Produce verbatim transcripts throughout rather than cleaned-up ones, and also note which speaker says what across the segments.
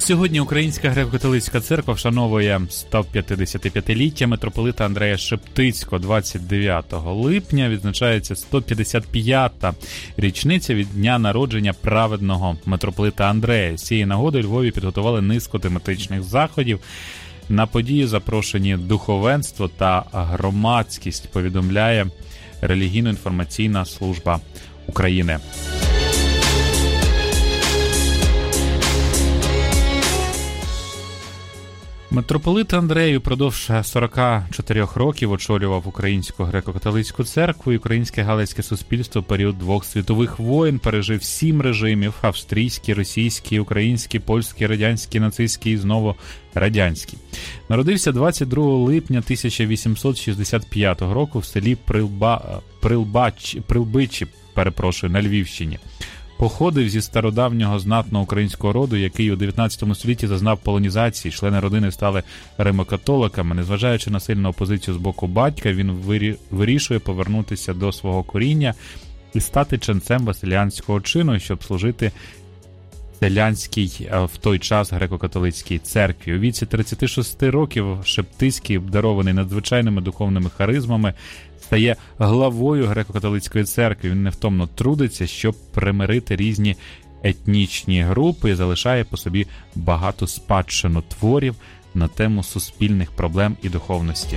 Speaker 1: Сьогодні Українська греко-католицька церква вшановує сто п'ятдесятип'ятиліття митрополита Андрея Шептицького. двадцять дев'ятого липня відзначається сто п'ятдесят п'ята річниця від дня народження праведного митрополита Андрея. З цієї нагоди у Львові підготували низку тематичних заходів. На події запрошені духовенство та громадськість, повідомляє релігійно-інформаційна служба України. Митрополит Андрей упродовж сорок чотири років очолював Українську греко-католицьку церкву і українське галицьке суспільство в період двох світових воєн, пережив сім режимів – австрійський, російський, український, польський, радянський, нацистський і знову радянський. Народився двадцять другого липня тисяча вісімсот шістдесят п'ятого року в селі Прилба... Прилбач... Прилбичі, перепрошую, на Львівщині. Походив зі стародавнього знатного українського роду, який у дев'ятнадцятому столітті зазнав полонізації. Члени родини стали римокатоликами. Незважаючи на сильну опозицію з боку батька, він вирішує повернутися до свого коріння і стати ченцем василіанського чину, щоб служити селянській в той час греко-католицькій церкві. У віці тридцяти шести років Шептицький, обдарований надзвичайними духовними харизмами, стає главою греко-католицької церкви. Він невтомно трудиться, щоб примирити різні етнічні групи і залишає по собі багато спадщину творів на тему суспільних проблем і духовності.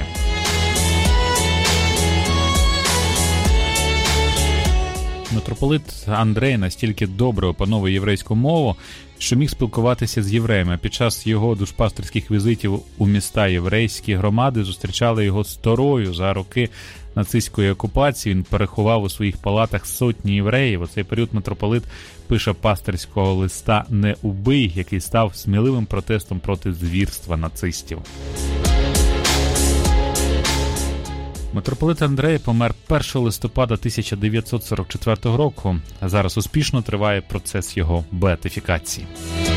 Speaker 1: Митрополит Андрей настільки добре опановує єврейську мову, що міг спілкуватися з євреями. Під час його душпастерських візитів у міста єврейські громади зустрічали його з Торою. За роки нацистської окупації він переховав у своїх палатах сотні євреїв. У цей період митрополит пише пастирського листа «Не убий», який став сміливим протестом проти звірства нацистів. Митрополит Андрей помер першого листопада тисяча дев'ятсот сорок четвертого року. А зараз успішно триває процес його беатифікації.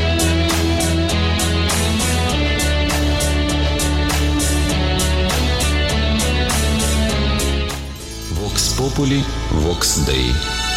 Speaker 2: Вокс Популі, Вокс Дей.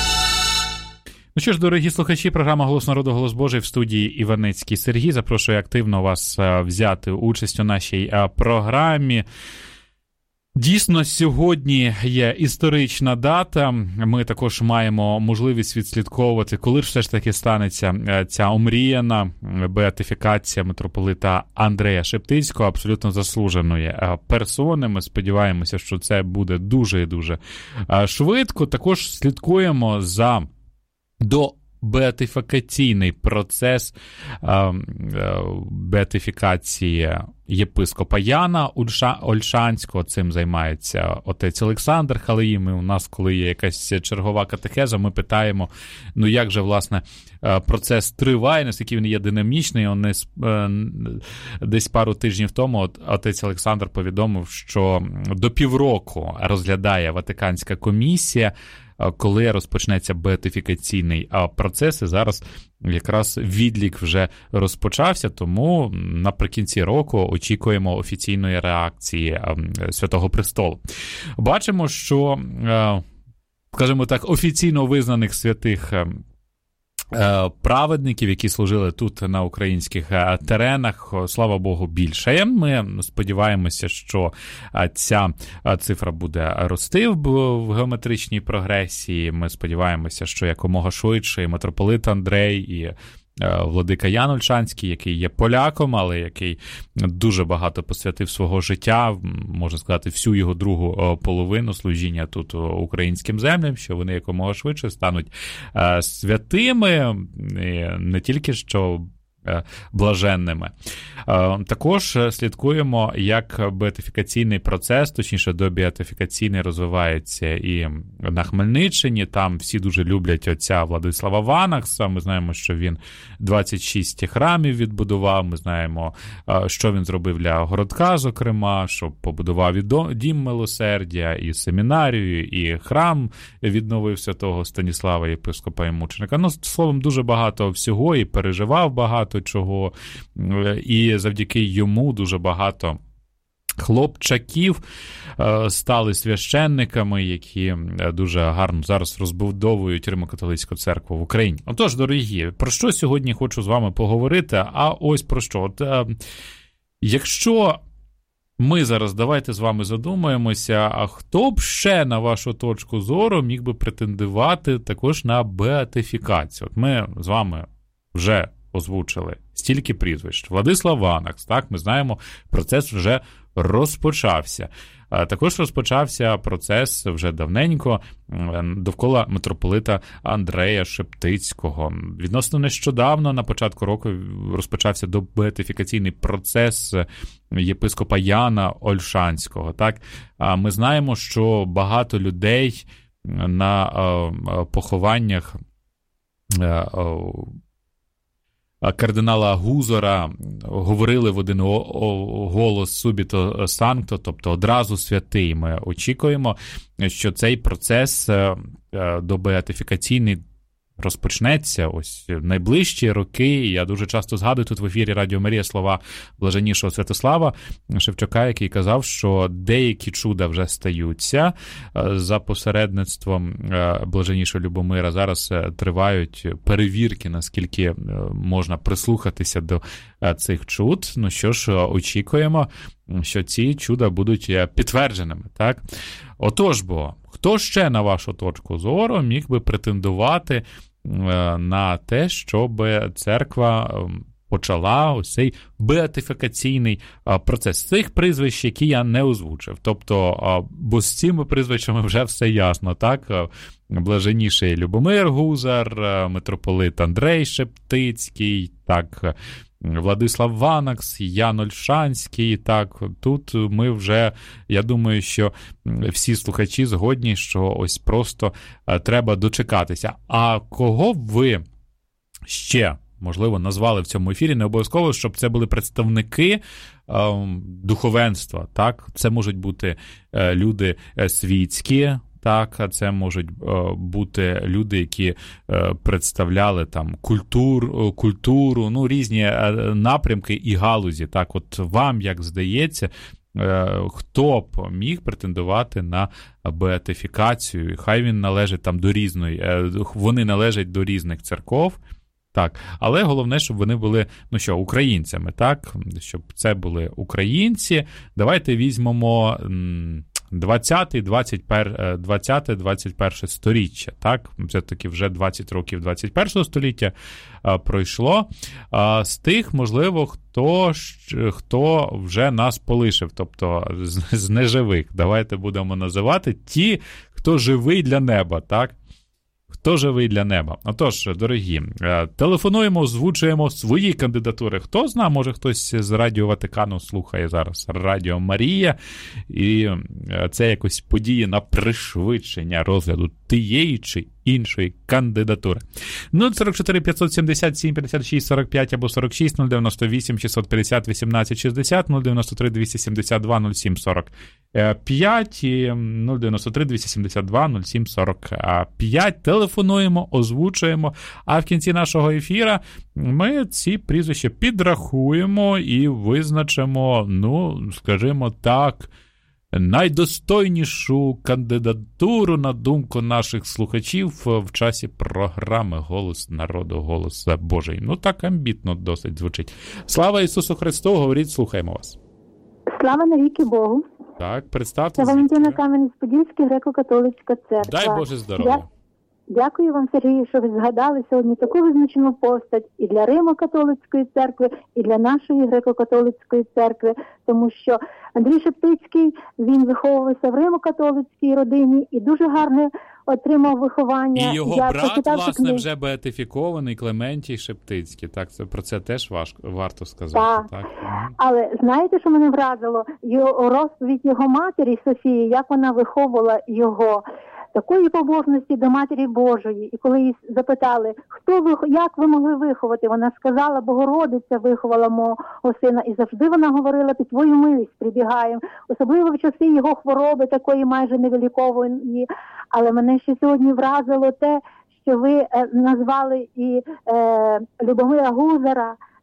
Speaker 1: Ну що ж, дорогі слухачі, програма «Голос народу, голос Божий» в студії Іваницький Сергій. Запрошую активно вас взяти участь у нашій програмі. Дійсно, сьогодні є історична дата. Ми також маємо можливість відслідковувати, коли ж все ж таки станеться ця омріяна беатифікація митрополита Андрея Шептицького, абсолютно заслуженої персони. Ми сподіваємося, що це буде дуже і дуже швидко. Також слідкуємо за до беатифікаційний процес е, е, беатифікації єпископа Яна Ольшанського. Цим займається отець Олександр Халеїм. І у нас, коли є якась чергова катехеза, ми питаємо, ну як же, власне, процес триває, наскільки він є динамічний. Он не, е, десь пару тижнів тому отець Олександр повідомив, що до півроку розглядає Ватиканська комісія, коли розпочнеться беатифікаційний процес, і зараз якраз відлік вже розпочався, тому наприкінці року очікуємо офіційної реакції Святого Престолу. Бачимо, що, скажімо так, офіційно визнаних святих праведників, які служили тут на українських теренах, слава Богу, більше. Ми сподіваємося, що ця цифра буде рости в геометричній прогресії. Ми сподіваємося, що якомога швидше і митрополит Андрей, і владика Ян Ольшанський, який є поляком, але який дуже багато посвятив свого життя, можна сказати, всю його другу половину служіння тут українським землям, що вони якомога швидше стануть святими, не тільки що блаженними. Також слідкуємо, як беатифікаційний процес, точніше добеатифікаційний, розвивається і на Хмельниччині. Там всі дуже люблять отця Владислава Ванакса. Ми знаємо, що він двадцять шість храмів відбудував. Ми знаємо, що він зробив для городка, зокрема, що побудував і дім милосердя, і семінарію, і храм відновив святого Станіслава, єпископа і мученика. Ну, словом, дуже багато всього, і переживав багато чого, і завдяки йому дуже багато хлопчаків стали священниками, які дуже гарно зараз розбудовують Римо-католицьку церкву в Україні. Отож, дорогі, про що сьогодні хочу з вами поговорити? А ось про що. От, якщо ми зараз, давайте з вами задумаємося, а хто б ще, на вашу точку зору, міг би претендувати також на беатифікацію? От ми з вами вже озвучили стільки прізвищ. Владислав Ванакс, так, ми знаємо, процес вже розпочався. Також розпочався процес вже давненько довкола митрополита Андрея Шептицького. Відносно нещодавно, на початку року, розпочався добеатифікаційний процес єпископа Яна Ольшанського. Так? Ми знаємо, що багато людей на похованнях кардинала Гузора говорили в один голос «Субіто санкто», тобто одразу святий. Ми очікуємо, що цей процес добеатифікаційний розпочнеться ось в найближчі роки. Я дуже часто згадую тут в ефірі Радіо Марія слова блаженнішого Святослава Шевчука, який казав, що деякі чуда вже стаються за посередництвом блаженнішого Любомира. Зараз тривають перевірки, наскільки можна прислухатися до цих чуд. Ну що ж, очікуємо, що ці чуда будуть підтвердженими, так? Отож бо, хто ще, на вашу точку зору, міг би претендувати на те, щоб церква почала ось цей беатифікаційний процес? Цих прізвищ, які я не озвучив. Тобто, бо з цими прізвищами вже все ясно, так? Блаженніший Любомир Гузар, митрополит Андрей Шептицький, так, Владислав Ванакс, Ян Ольшанський, так, тут ми вже, я думаю, що всі слухачі згодні, що ось просто треба дочекатися. А кого б ви ще, можливо, назвали в цьому ефірі? Не обов'язково, щоб це були представники е, духовенства, так, це можуть бути е, люди світські, так, це можуть бути люди, які представляли там культур, культуру, ну, різні напрямки і галузі. Так, от вам, як здається, хто б міг претендувати на беатифікацію? Хай він належить там до різної, вони належать до різних церков, так, але головне, щоб вони були, ну що, українцями, так, щоб це були українці. Давайте візьмемо двадцяте двадцять перше сторіччя, так? Все-таки вже двадцять років двадцять першого століття а, пройшло. А, з тих, можливо, хто, хто вже нас полишив, тобто з, з неживих. Давайте будемо називати ті, хто живий для неба, так? Хто живий для неба? Отож, дорогі, телефонуємо, озвучуємо свої кандидатури. Хто знає, може хтось з Радіо Ватикану слухає зараз Радіо Марія, і це якось подіє на пришвидшення розгляду тієї чи іншої кандидатури. нуль сорок чотири п'ятсот сімдесят сім п'ятдесят шість сорок п'ять або сорок шість, нуль дев'яносто вісім шістсот п'ятдесят вісімнадцять шістдесят, нуль дев'яносто три двісті сімдесят два нуль сім сорок п'ять і нуль дев'яносто три двісті сімдесят два нуль сім сорок п'ять. Телефонуємо, озвучуємо, а в кінці нашого ефіра ми ці прізвища підрахуємо і визначимо, ну, скажімо так, найдостойнішу кандидатуру, на думку наших слухачів, в часі програми «Голос народу», «Голос Божий». Ну, так амбітно досить звучить. Слава Ісусу Христу, говоріть, слухаємо вас.
Speaker 3: Слава навіки Богу.
Speaker 1: Так, представте.
Speaker 3: Це Валентина Кам'янець-Подільський, греко-католицька церква.
Speaker 1: Дай Боже здоров'я.
Speaker 3: Я... Дякую вам, Сергію, що ви згадали сьогодні таку визначену постать і для Римо-католицької церкви, і для нашої греко-католицької церкви, тому що Андрій Шептицький, він виховувався в Римо-католицькій родині і дуже гарне отримав виховання.
Speaker 1: І його
Speaker 3: Я
Speaker 1: брат, власне,
Speaker 3: книг.
Speaker 1: вже беатифікований, Клементій Шептицький. Так, це, про це теж важко, варто сказати.
Speaker 3: Так.
Speaker 1: Так.
Speaker 3: Але знаєте, що мене вразило? Його розповідь його матері Софії, як вона виховувала його, такої побожності до Матері Божої. І коли її запитали, хто ви, як ви могли виховати, вона сказала, Богородиця виховала мого сина. І завжди вона говорила, під твою милість прибігаємо. Особливо в часи його хвороби, такої майже невилікової. Але мене ще сьогодні вразило те, що ви е, назвали і е, Любомира Гузара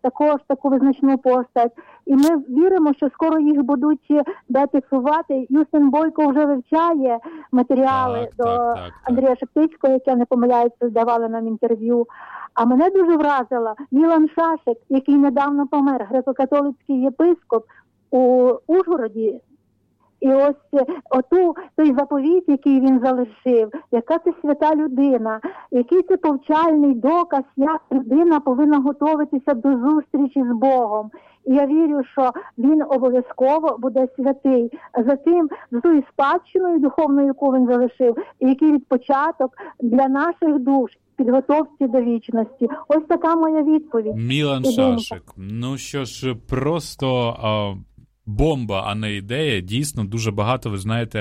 Speaker 3: також таку визначну постать. І ми віримо, що скоро їх будуть беатифікувати. Юстин Бойко вже вивчає матеріали
Speaker 1: так,
Speaker 3: до
Speaker 1: так, так,
Speaker 3: Андрія Шептицького, яке, не помиляється, здавали нам інтерв'ю. А мене дуже вразило Мілан Шашик, який недавно помер, греко-католицький єпископ у Ужгороді. І ось оту, той заповіт, який він залишив, яка це свята людина, який це повчальний доказ, як людина повинна готуватися до зустрічі з Богом. І я вірю, що він обов'язково буде святий. За тим, за тою спадщиною духовною, яку він залишив, і який від початок для наших душ, підготовці до вічності. Ось така моя відповідь.
Speaker 1: Мілан Шашик. Ну що ж, просто а, бомба, а не ідея. Дійсно, дуже багато, ви знаєте,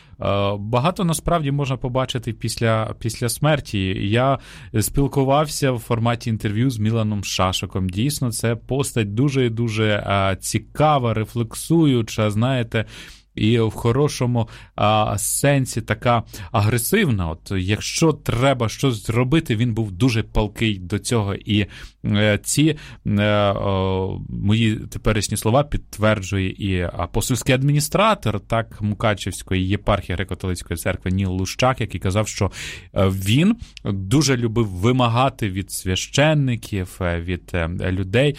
Speaker 1: багато насправді можна побачити після, після смерті. Я спілкувався в форматі інтерв'ю з Міланом Шашиком. Дійсно, це постать дуже-дуже цікава, рефлексуюча, знаєте, і в хорошому а, сенсі така агресивна. От якщо треба щось зробити, він був дуже палкий до цього. І е, ці е, о, мої теперішні слова підтверджує і апостольський адміністратор так Мукачевської єпархії Греко-католицької церкви Ніл Лущак, який казав, що він дуже любив вимагати від священників, від людей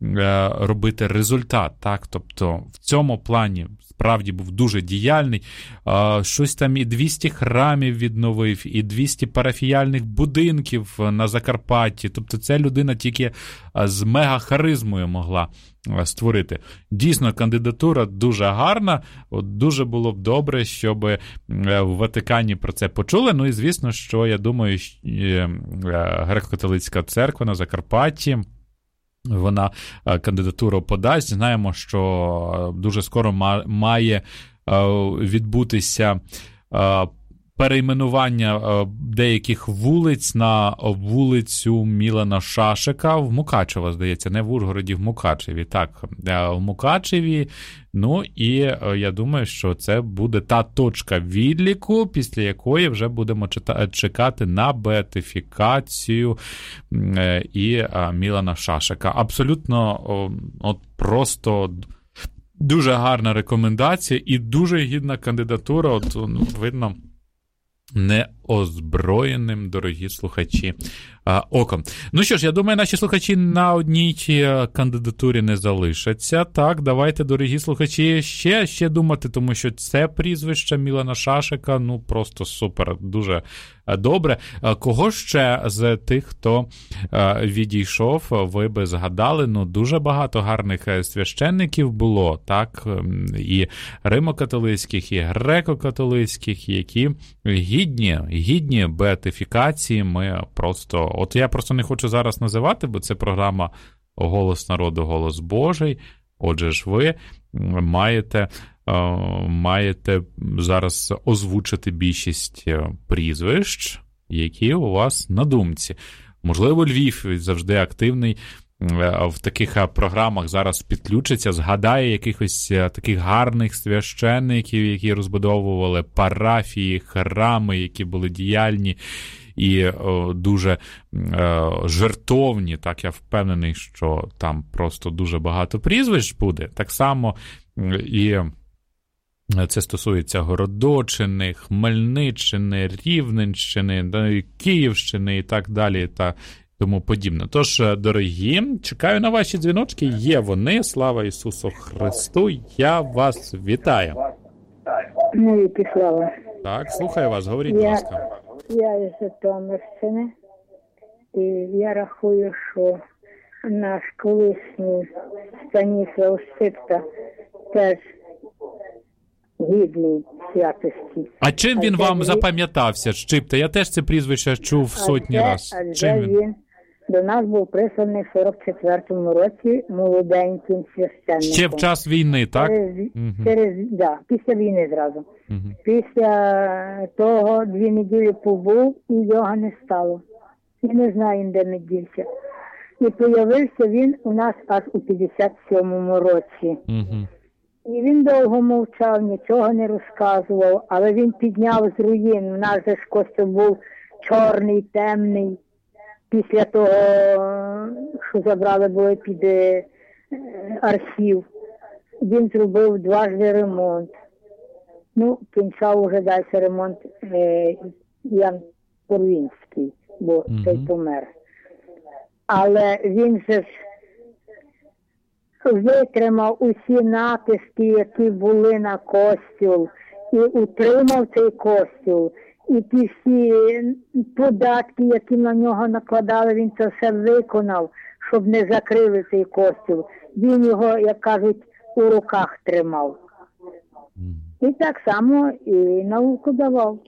Speaker 1: робити результат. Так? Тобто в цьому плані справді був дуже діяльний. Щось там і двісті храмів відновив, і двісті парафіяльних будинків на Закарпатті. Тобто ця людина тільки з мега-харизмою могла створити. Дійсно, кандидатура дуже гарна. От дуже було б добре, щоб в Ватикані про це почули. Ну і звісно, що я думаю, Греко-католицька церква на Закарпатті, вона кандидатуру подасть. Знаємо, що дуже скоро має відбутися перейменування деяких вулиць на вулицю Мілана Шашика в Мукачево, здається, не в Ужгороді, в Мукачеві. Так, в Мукачеві. Ну і я думаю, що це буде та точка відліку, після якої вже будемо чекати на беатифікацію і Мілана Шашика. Абсолютно от просто дуже гарна рекомендація і дуже гідна кандидатура. От, ну, видно, неозброєним, дорогі слухачі, оком. Ну що ж, я думаю, наші слухачі на одній кандидатурі не залишаться. Так, давайте, дорогі слухачі, ще, ще думати, тому що це прізвище Мілана Шашика, ну, просто супер, дуже добре. Кого ще з тих, хто відійшов, ви би згадали? Ну, дуже багато гарних священників було, так, і римо-католицьких, і греко-католицьких, які гідні, гідні беатифікації. Ми просто, от я просто не хочу зараз називати, бо це програма «Голос народу, голос Божий». Отже ж, ви маєте, маєте зараз озвучити більшість прізвищ, які у вас на думці. Можливо, Львів завжди активний в таких програмах зараз підключиться, згадає якихось таких гарних священників, які розбудовували парафії, храми, які були діяльні і о, дуже о, жертовні. Так, я впевнений, що там просто дуже багато прізвищ буде. Так само і це стосується Городочини, Хмельниччини, Рівненщини, Київщини і так далі, та тому подібне. Тож, дорогі, чекаю на ваші дзвіночки. Є вони. Слава Ісусу Христу. Я вас вітаю.
Speaker 4: Навіки слава.
Speaker 1: Так, слухаю вас. Говоріть, будь ласка.
Speaker 4: Я із Житомирщини. І я рахую, що наш колишній Станіслав Шипка теж гідний святості.
Speaker 1: А чим він
Speaker 4: а
Speaker 1: вам
Speaker 4: він...
Speaker 1: запам'ятався, Шипта? Я теж це прізвище чув сотні разів.
Speaker 4: Чим він? він до нас був присланий в сорок четвертому році молоденьким священником.
Speaker 1: Ще в час війни, так?
Speaker 4: Через,
Speaker 1: угу.
Speaker 4: через, да, після війни зразу.
Speaker 1: Угу.
Speaker 4: Після того дві неділі побув і його не стало. І не знаємо, де не дівся. І появився він у нас аж у п'ятдесят сьомому році.
Speaker 1: Угу.
Speaker 4: І він довго мовчав, нічого не розказував, але він підняв з руїн. У нас же ж костюм був чорний, темний. після того, що забрали були під архів, він зробив дважди ремонт. Ну, кінчав уже далі ремонт е, Ян Порвінський, бо mm-hmm. цей помер. Але він же ж витримав усі натиски, які були на костюл, і утримав цей костюл. І ті всі податки, які на нього накладали, він це все виконав, щоб не закрили цей костюл. Він його, як кажуть, у руках тримав. І так само і науку давав.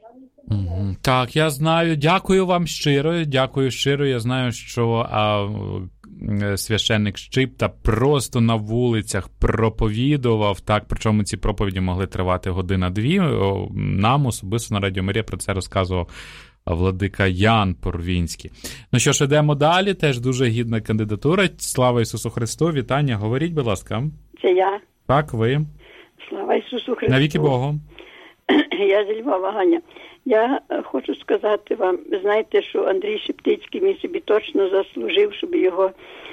Speaker 1: Так, я знаю. Дякую вам щиро. Дякую щиро. Я знаю, що а, священник Шчипта просто на вулицях проповідував. Так, причому ці проповіді могли тривати година-дві. Нам особисто на Радіо Марія про це розказував владика Ян Порвінський. Ну що ж, ідемо далі. Теж дуже гідна кандидатура. Слава Ісусу Христу. Вітання. Говоріть, будь ласка.
Speaker 5: Це я.
Speaker 1: Так, ви.
Speaker 5: Слава Ісусу Христу.
Speaker 1: Навіки Богу.
Speaker 5: Я зі Львова, Ганя. Я хочу сказати вам, знаєте, що Андрій Шептицький він собі точно заслужив, щоб його,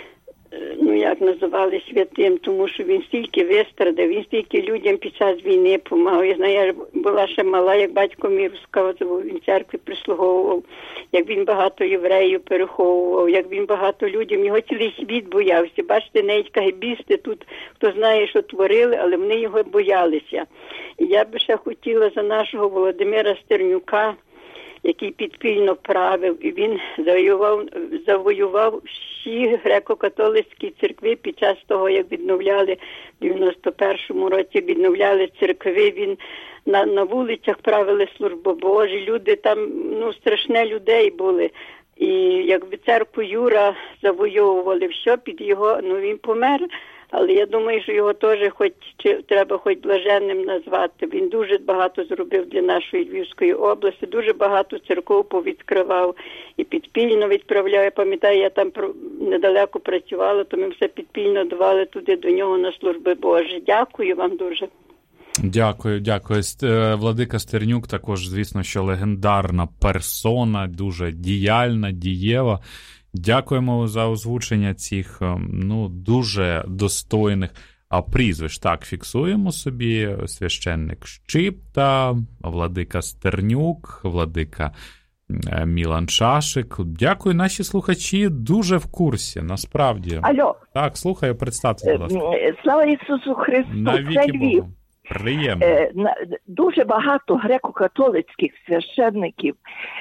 Speaker 5: ну як називали, святим, тому що він стільки вистрадав, він стільки людям під час війни допомагав. Я знаю, я була ще мала, як батько мій розказував, він церкві прислуговував, як він багато євреїв переховував, як він багато людям, його цілий світ боявся. Бачите, навіть кагебісти тут, хто знає, що творили, але вони його боялися. І я би ще хотіла за нашого Володимира Стернюка, який підпільно правив, і він завоював, завоював всі греко-католицькі церкви під час того, як відновляли в дев'яносто першому році, відновляли церкви, він на, на вулицях правили службу Божі, люди там, ну, страшне людей були. І якби церкву Юра завоювали, все під його, ну він помер, але я думаю, що його теж хоч, чи, треба хоч блаженним назвати. Він дуже багато зробив для нашої Львівської області, дуже багато церков повідкривав і підпільно відправляв. Я пам'ятаю, я там недалеко працювала, то ми все підпільно давали туди до нього на служби Божі. Дякую вам дуже.
Speaker 1: Дякую, дякую. Владика Стернюк також, звісно, що легендарна персона, дуже діяльна, дієва. Дякуємо за озвучення цих, ну, дуже достойних прізвищ. Так, фіксуємо собі: священник Шчипта, владика Стернюк, владика Мілан Шашик. Дякую, наші слухачі дуже в курсі, насправді.
Speaker 6: Алло.
Speaker 1: Так, слухаю, представте, будь ласка.
Speaker 6: Слава Ісусу Христу,
Speaker 1: навіки
Speaker 6: це Львів.
Speaker 1: Богу. Приємно.
Speaker 6: Дуже багато греко-католицьких священників,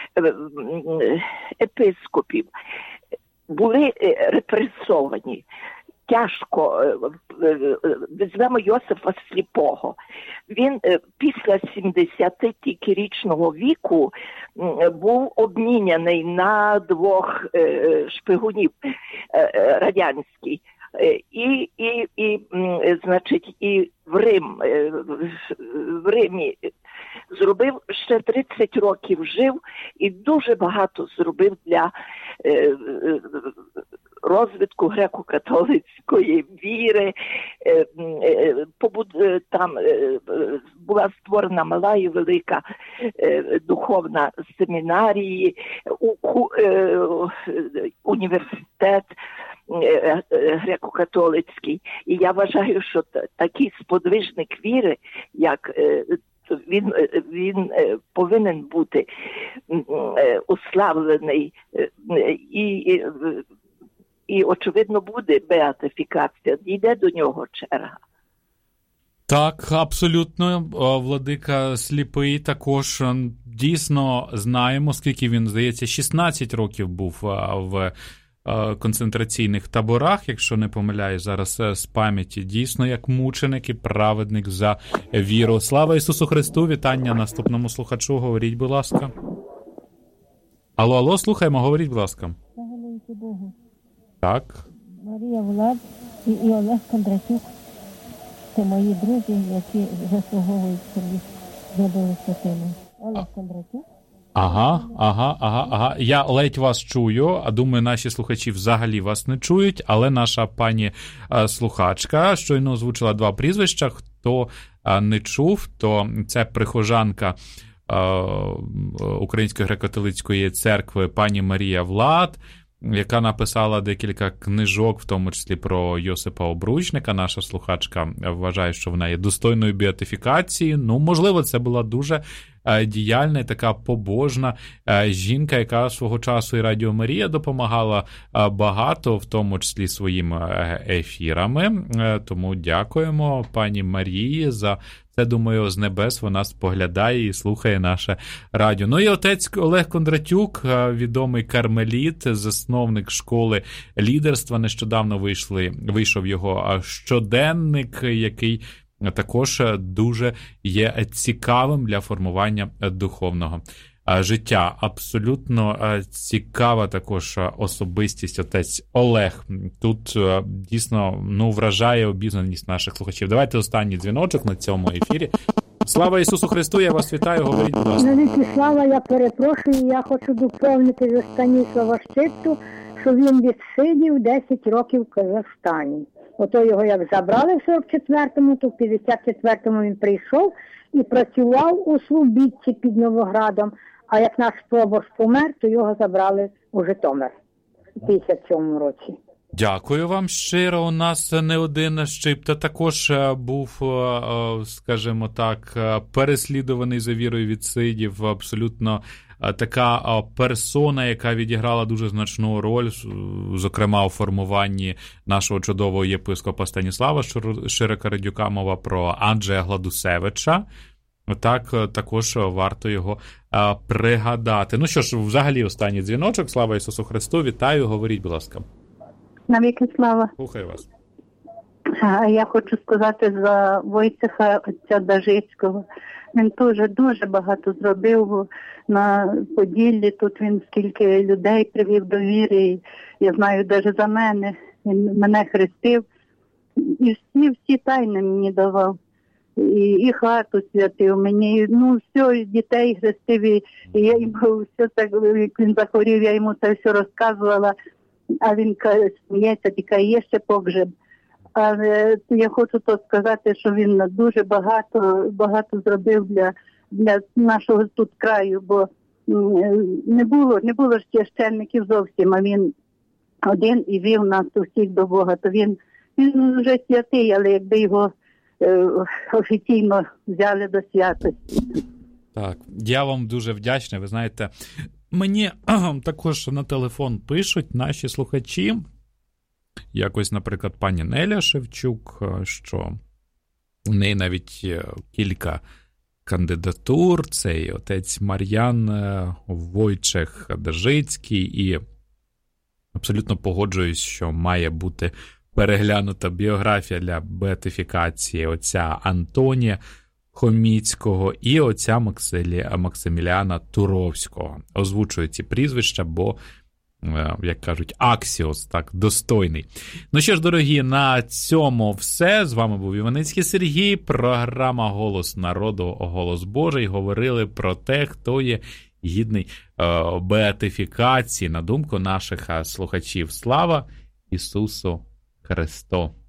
Speaker 6: епископів були репресовані. Тяжко. Візьмемо Йосифа Сліпого. Він після сімдесятирічного віку був обміняний на двох шпигунів радянських. І, і, і, значить, і в Рим, в Римі зробив, ще тридцять років жив і дуже багато зробив для розвитку греко-католицької віри. Там була створена мала і велика духовна семінарії, університет греко-католицький. І я вважаю, що такий сподвижник віри, як він, він повинен бути уславлений і, і, і очевидно, буде беатифікація. Йде до нього черга.
Speaker 1: Так, абсолютно. Владика Сліпий також дійсно знаємо, скільки він, здається, шістнадцять років був в концентраційних таборах, якщо не помиляюсь зараз з пам'яті, дійсно як мученик і праведник за віру. Слава Ісусу Христу, вітання наступному слухачу, говоріть, будь ласка. Алло, алло, слухаємо, говоріть, будь ласка.
Speaker 7: Слава Богу.
Speaker 1: Так.
Speaker 7: Марія Влад і, і Олег Кондратюк – це мої друзі, які заслуговують собі зробили святину. Олег Кондратюк.
Speaker 1: Ага, ага, ага, ага. Я ледь вас чую, а думаю, наші слухачі взагалі вас не чують, але наша пані а, слухачка щойно озвучила два прізвища. Хто а, не чув, то це прихожанка а, Української греко-католицької церкви пані Марія Влад яка написала декілька книжок, в тому числі про Йосипа Обручника. Наша слухачка вважає, що вона є достойною беатифікації. Ну, можливо, це була дуже діяльна і така побожна жінка, яка свого часу і Радіо Марія допомагала багато, в тому числі своїми ефірами. Тому дякуємо пані Марії за це, думаю, з небес вона споглядає і слухає наше радіо. Ну і отець Олег Кондратюк, відомий кармеліт, засновник школи лідерства. Нещодавно вийшли, вийшов його щоденник, який також дуже є цікавим для формування духовного життя. Абсолютно цікава також особистість отець Олег. Тут дійсно, ну, вражає обізнаність наших слухачів. Давайте останній дзвіночок на цьому ефірі. Слава Ісусу Христу, я вас вітаю, говоріть, будь ласка.
Speaker 4: Навіки слава, я перепрошую, я хочу доповнити за Станіслава Щипту, що він відсидів десять років в Казахстані. Ото його як забрали в сорок четвертому, то в п'ятдесят четвертому він прийшов і працював у Слобідці під Новоградом. А як наш Пробош помер, то його забрали у Житомир у п'ятдесят сьомому році.
Speaker 1: Дякую вам щиро. У нас не один Щипта також був, скажімо так, переслідуваний за вірою, відсидів. Абсолютно така персона, яка відіграла дуже значну роль, зокрема у формуванні нашого чудового єпископа Станіслава Широка-Радюка. Мова про Анджея Гладусевича. Так, також варто його а, пригадати. Ну що ж, взагалі останній дзвіночок. Слава Ісусу Христу, вітаю, говоріть, будь ласка.
Speaker 3: Навіки слава.
Speaker 1: Слухаю вас.
Speaker 3: Я хочу сказати за Войцеха, отця Дажицького. Він теж дуже багато зробив на Поділлі. Тут він скільки людей привів до віри. Я знаю, навіть за мене. Він мене хрестив. І всі, всі тайни мені давав. І, і хату святив мені, ну все, і дітей хрестив, і, і я йому все так, як він захворів, я йому це все розказувала, а він сміється, тільки є ще погреб. Але я хочу то сказати, що він дуже багато, багато зробив для, для нашого тут краю, бо не було, не було ж священників зовсім, а він один і вів нас усіх до Бога, то він, він вже святий, але якби його офіційно взяли до святості.
Speaker 1: Так, я вам дуже вдячний. Ви знаєте, мені також на телефон пишуть наші слухачі, якось, наприклад, пані Неля Шевчук, що у неї навіть кілька кандидатур, це і отець Мар'ян Войчех Дажицький, і абсолютно погоджуюсь, що має бути переглянута біографія для беатифікації отця Антонія Хоміцького і отця Максилі... Максиміліана Туровського. Озвучую ці прізвища, бо, як кажуть, аксіос, так, достойний. Ну що ж, дорогі, на цьому все. З вами був Іваницький Сергій, програма «Голос народу», «Голос Божий». Говорили про те, хто є гідний е, беатифікації, на думку наших слухачів. Слава Ісусу Христу!